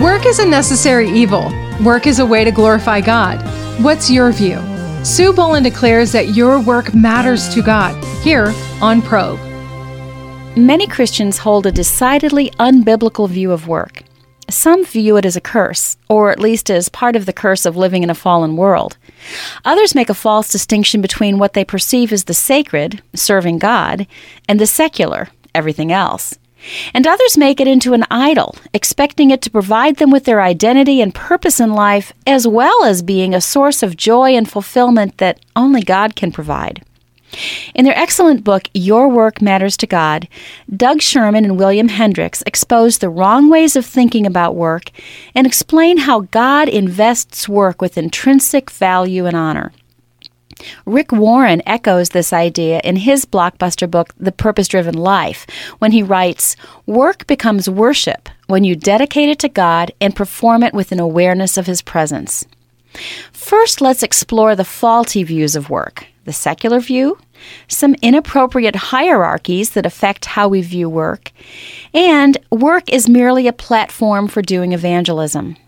Work is a necessary evil. Work is a way to glorify God. What's your view? Sue Boland declares that your work matters to God, here on Probe. Many Christians hold a decidedly unbiblical view of work. Some view it as a curse, or at least as part of the curse of living in a fallen world. Others make a false distinction between what they perceive as the sacred, serving God, and the secular, everything else. And others make it into an idol, expecting it to provide them with their identity and purpose in life, as well as being a source of joy and fulfillment that only God can provide. In their excellent book, Your Work Matters to God, Doug Sherman and William Hendricks expose the wrong ways of thinking about work and explain how God invests work with intrinsic value and honor. Rick Warren echoes this idea in his blockbuster book, The Purpose-Driven Life, when he writes, "Work becomes worship when you dedicate it to God and perform it with an awareness of His presence." First, let's explore the faulty views of work. The secular view, some inappropriate hierarchies that affect how we view work, and work is merely a platform for doing evangelism.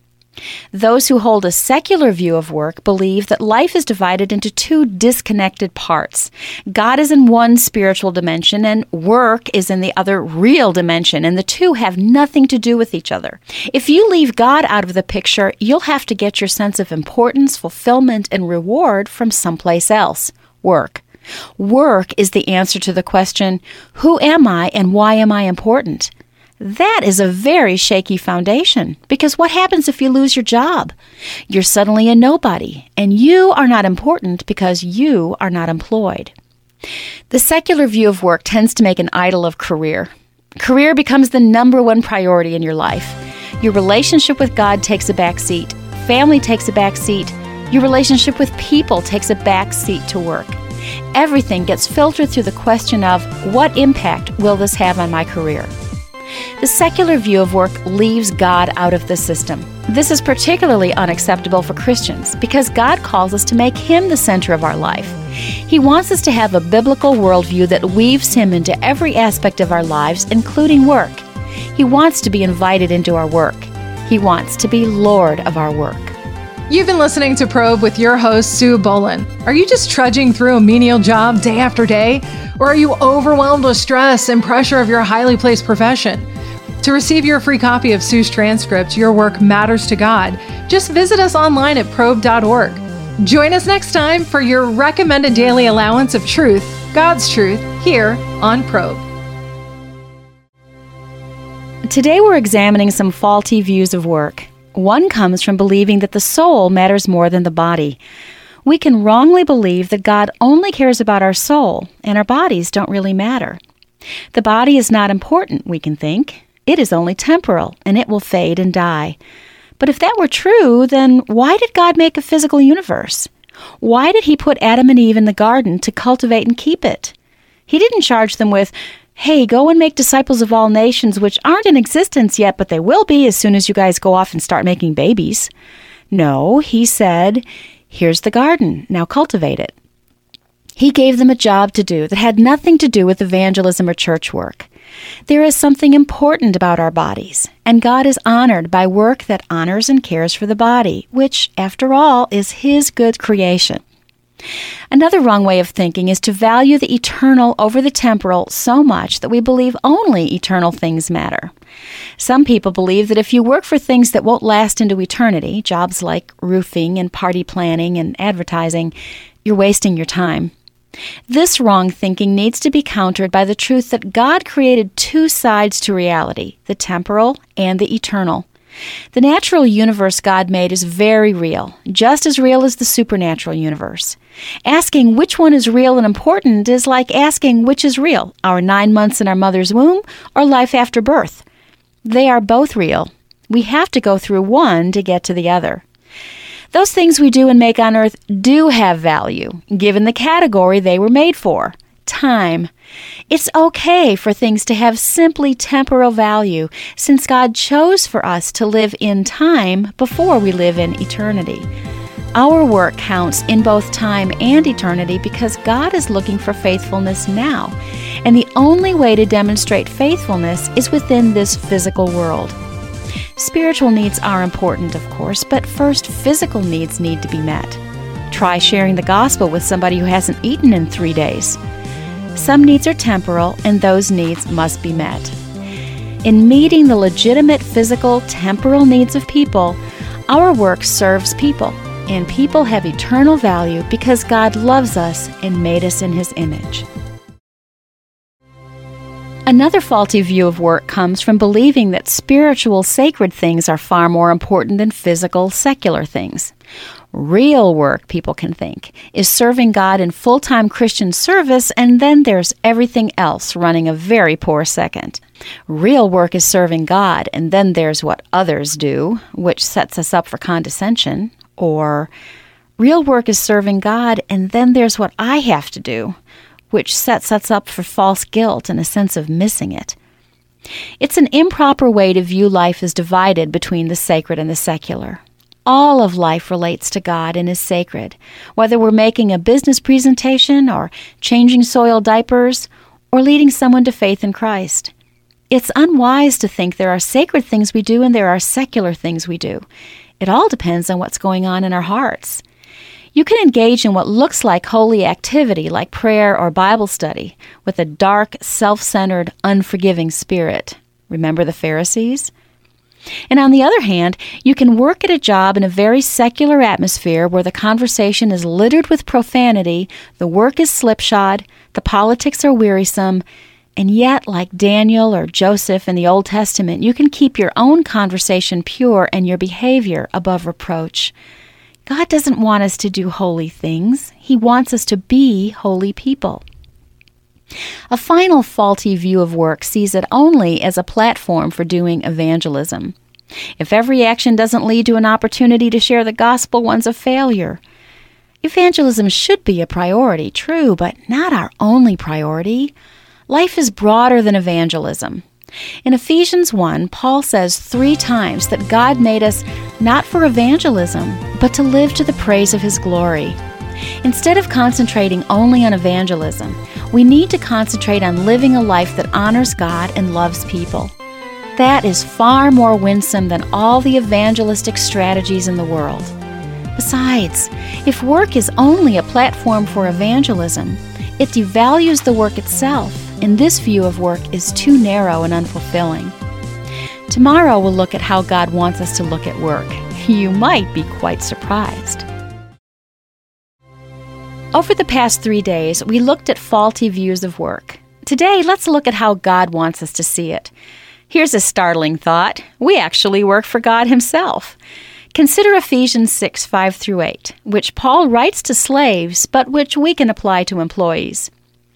Those who hold a secular view of work believe that life is divided into two disconnected parts. God is in one spiritual dimension and work is in the other real dimension, and the two have nothing to do with each other. If you leave God out of the picture, you'll have to get your sense of importance, fulfillment, and reward from someplace else. Work. Work is the answer to the question, who am I and why am I important? That is a very shaky foundation, because what happens if you lose your job? You're suddenly a nobody, and you are not important because you are not employed. The secular view of work tends to make an idol of career. Career becomes the number one priority in your life. Your relationship with God takes a back seat. Family takes a back seat. Your relationship with people takes a back seat to work. Everything gets filtered through the question of, what impact will this have on my career? The secular view of work leaves God out of the system. This is particularly unacceptable for Christians because God calls us to make Him the center of our life. He wants us to have a biblical worldview that weaves Him into every aspect of our lives, including work. He wants to be invited into our work. He wants to be Lord of our work. You've been listening to Probe with your host, Sue Boland. Are you just trudging through a menial job day after day? Or are you overwhelmed with stress and pressure of your highly placed profession? To receive your free copy of Sue's transcript, Your Work Matters to God, just visit us online at probe.org. Join us next time for your recommended daily allowance of truth, God's truth, here on Probe. Today we're examining some faulty views of work. One comes from believing that the soul matters more than the body. We can wrongly believe that God only cares about our soul, and our bodies don't really matter. The body is not important, we can think. It is only temporal, and it will fade and die. But if that were true, then why did God make a physical universe? Why did He put Adam and Eve in the garden to cultivate and keep it? He didn't charge them with, hey, go and make disciples of all nations, which aren't in existence yet, but they will be as soon as you guys go off and start making babies. No, He said, here's the garden, now cultivate it. He gave them a job to do that had nothing to do with evangelism or church work. There is something important about our bodies, and God is honored by work that honors and cares for the body, which, after all, is His good creation. Another wrong way of thinking is to value the eternal over the temporal so much that we believe only eternal things matter. Some people believe that if you work for things that won't last into eternity, jobs like roofing and party planning and advertising, you're wasting your time. This wrong thinking needs to be countered by the truth that God created two sides to reality, the temporal and the eternal. The natural universe God made is very real, just as real as the supernatural universe. Asking which one is real and important is like asking which is real, our 9 months in our mother's womb or life after birth. They are both real. We have to go through one to get to the other. Those things we do and make on earth do have value, given the category they were made for, time. It's okay for things to have simply temporal value, since God chose for us to live in time before we live in eternity. Our work counts in both time and eternity because God is looking for faithfulness now, and the only way to demonstrate faithfulness is within this physical world. Spiritual needs are important, of course, but first physical needs need to be met. Try sharing the gospel with somebody who hasn't eaten in 3 days. Some needs are temporal, and those needs must be met. In meeting the legitimate physical, temporal needs of people, our work serves people, and people have eternal value because God loves us and made us in His image. Another faulty view of work comes from believing that spiritual, sacred things are far more important than physical, secular things. Real work, people can think, is serving God in full-time Christian service, and then there's everything else running a very poor second. Real work is serving God, and then there's what others do, which sets us up for condescension. Or, real work is serving God, and then there's what I have to do, which sets us up for false guilt and a sense of missing it. It's an improper way to view life as divided between the sacred and the secular. All of life relates to God and is sacred, whether we're making a business presentation or changing soiled diapers or leading someone to faith in Christ. It's unwise to think there are sacred things we do and there are secular things we do. It all depends on what's going on in our hearts. You can engage in what looks like holy activity, like prayer or Bible study, with a dark, self-centered, unforgiving spirit. Remember the Pharisees? And on the other hand, you can work at a job in a very secular atmosphere where the conversation is littered with profanity, the work is slipshod, the politics are wearisome, and yet, like Daniel or Joseph in the Old Testament, you can keep your own conversation pure and your behavior above reproach. God doesn't want us to do holy things. He wants us to be holy people. A final faulty view of work sees it only as a platform for doing evangelism. If every action doesn't lead to an opportunity to share the gospel, one's a failure. Evangelism should be a priority, true, but not our only priority. Life is broader than evangelism. In Ephesians 1, Paul says 3 times that God made us not for evangelism, but to live to the praise of His glory. Instead of concentrating only on evangelism, we need to concentrate on living a life that honors God and loves people. That is far more winsome than all the evangelistic strategies in the world. Besides, if work is only a platform for evangelism, it devalues the work itself, and this view of work is too narrow and unfulfilling. Tomorrow we'll look at how God wants us to look at work. You might be quite surprised. Over the past 3 days, we looked at faulty views of work. Today, let's look at how God wants us to see it. Here's a startling thought. We actually work for God Himself. Consider Ephesians 6, 5-8, which Paul writes to slaves, but which we can apply to employees.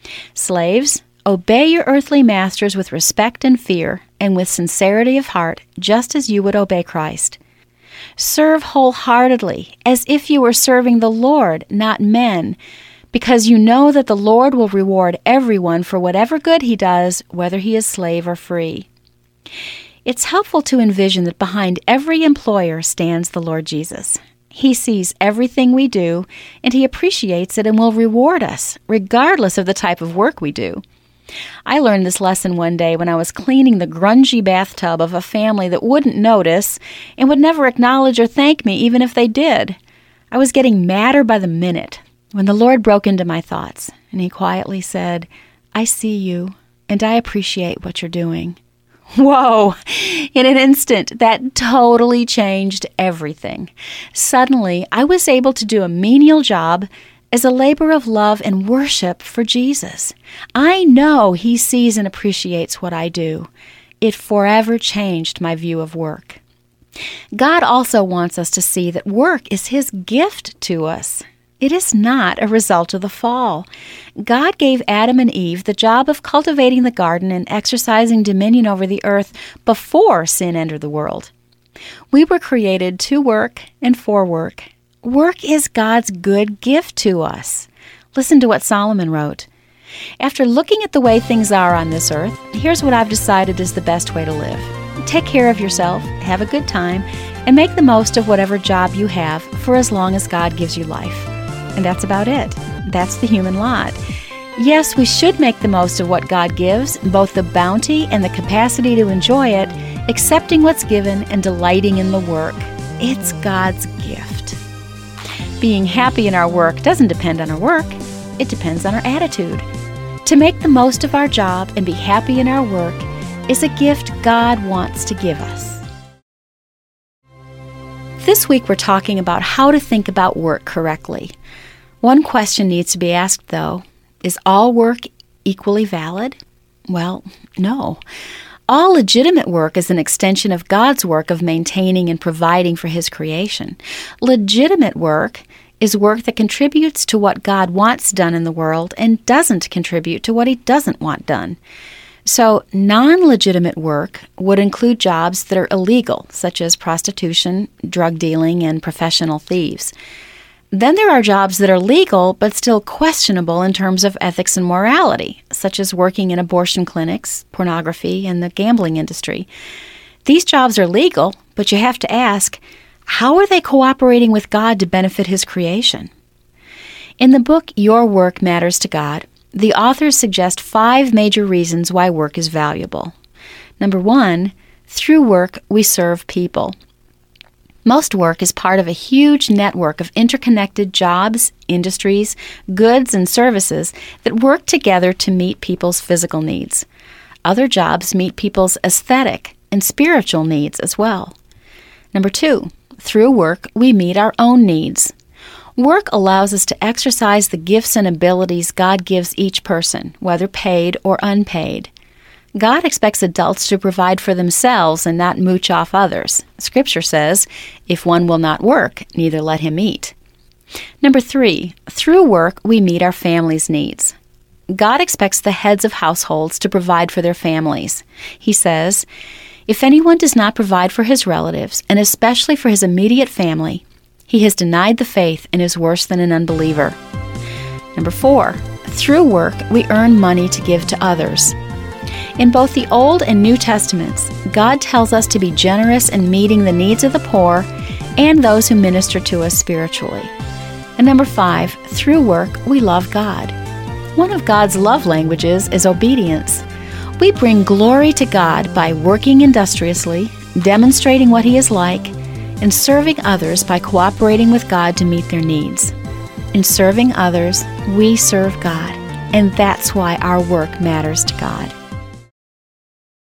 Slaves, obey your earthly masters with respect and fear, and with sincerity of heart, just as you would obey Christ. Serve wholeheartedly, as if you were serving the Lord, not men, because you know that the Lord will reward everyone for whatever good he does, whether he is slave or free. It's helpful to envision that behind every employer stands the Lord Jesus. He sees everything we do, and He appreciates it and will reward us, regardless of the type of work we do. I learned this lesson one day when I was cleaning the grungy bathtub of a family that wouldn't notice and would never acknowledge or thank me even if they did. I was getting madder by the minute when the Lord broke into my thoughts, and He quietly said, "I see you, and I appreciate what you're doing." Whoa! In an instant, that totally changed everything. Suddenly, I was able to do a menial job as a labor of love and worship for Jesus. I know He sees and appreciates what I do. It forever changed my view of work. God also wants us to see that work is His gift to us. It is not a result of the fall. God gave Adam and Eve the job of cultivating the garden and exercising dominion over the earth before sin entered the world. We were created to work and for work. Work is God's good gift to us. Listen to what Solomon wrote. After looking at the way things are on this earth, here's what I've decided is the best way to live. Take care of yourself, have a good time, and make the most of whatever job you have for as long as God gives you life. And that's about it. That's the human lot. Yes, we should make the most of what God gives, both the bounty and the capacity to enjoy it, accepting what's given and delighting in the work. It's God's gift. Being happy in our work doesn't depend on our work. It depends on our attitude. To make the most of our job and be happy in our work is a gift God wants to give us. This week we're talking about how to think about work correctly. One question needs to be asked, though. Is all work equally valid? Well, no. All legitimate work is an extension of God's work of maintaining and providing for His creation. Legitimate work is work that contributes to what God wants done in the world and doesn't contribute to what He doesn't want done. So, non-legitimate work would include jobs that are illegal, such as prostitution, drug dealing, and professional thieves. Then there are jobs that are legal but still questionable in terms of ethics and morality, such as working in abortion clinics, pornography, and the gambling industry. These jobs are legal, but you have to ask, how are they cooperating with God to benefit His creation? In the book Your Work Matters to God, the authors suggest 5 major reasons why work is valuable. Number 1, through work we serve people. Most work is part of a huge network of interconnected jobs, industries, goods, and services that work together to meet people's physical needs. Other jobs meet people's aesthetic and spiritual needs as well. Number 2, through work we meet our own needs. Work allows us to exercise the gifts and abilities God gives each person, whether paid or unpaid. God expects adults to provide for themselves and not mooch off others. Scripture says, "If one will not work, neither let him eat." Number 3, through work we meet our family's needs. God expects the heads of households to provide for their families. He says, "If anyone does not provide for his relatives, and especially for his immediate family, he has denied the faith and is worse than an unbeliever." Number 4, through work we earn money to give to others. In both the Old and New Testaments, God tells us to be generous in meeting the needs of the poor and those who minister to us spiritually. And number 5, through work, we love God. One of God's love languages is obedience. We bring glory to God by working industriously, demonstrating what He is like, and serving others by cooperating with God to meet their needs. In serving others, we serve God, and that's why our work matters to God.